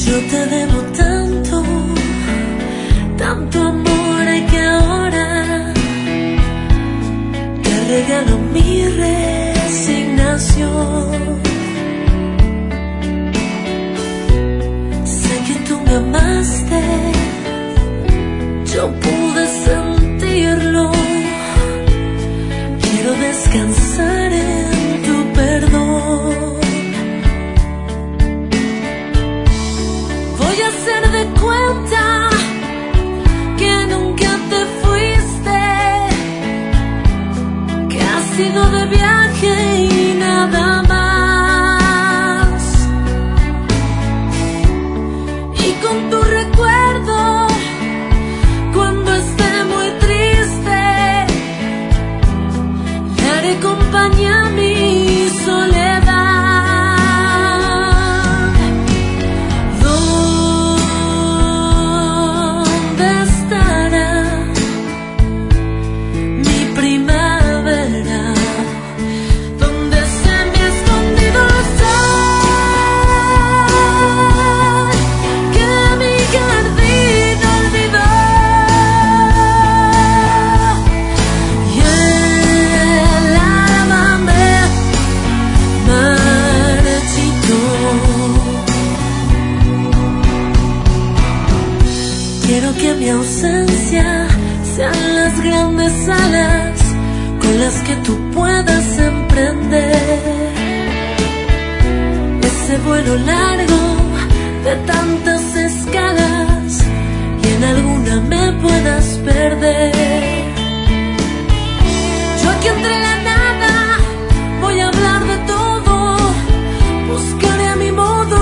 Yo te debo tanto, tanto amor que ahora te regalo mi resignación. Sé que tú me amaste, yo pude sentirlo. Quiero descansar en tu perdón. Voy a hacer de cuenta que nunca te fuiste, que has ido de viaje y nada más. Y con tu recuerdo, cuando esté muy triste, le haré compañía a mi soledad. ¿Dónde estará mi primavera? ¿Dónde se me ha escondido el sol que mi jardín olvidó? Y el alma me marchitó. Quiero que mi ausencia sean las grandes alas con las que tú puedas emprender ese vuelo largo de tantas escalas y en alguna me puedas perder. Yo aquí entre la nada voy a hablar de todo, buscaré a mi modo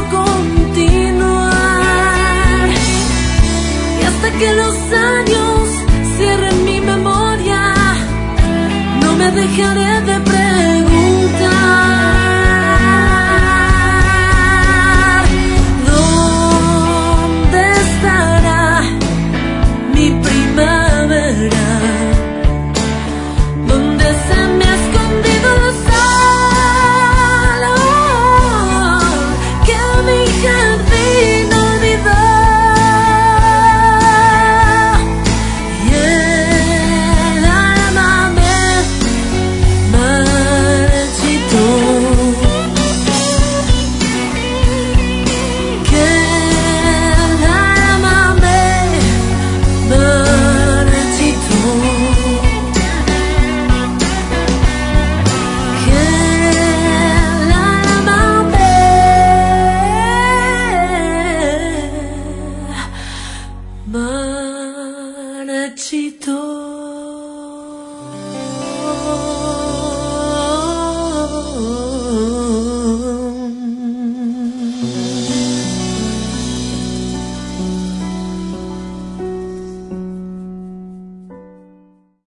continuar. Y hasta que los años cierren mi memoria, no me dejaré de preguntar. ¿Dónde estará mi primavera? ¿Dónde se me ha escondido el sol que mi jardín olvidó? Y el alma me marchitó. Que el alma me marchitó. Que el alma me marchitó.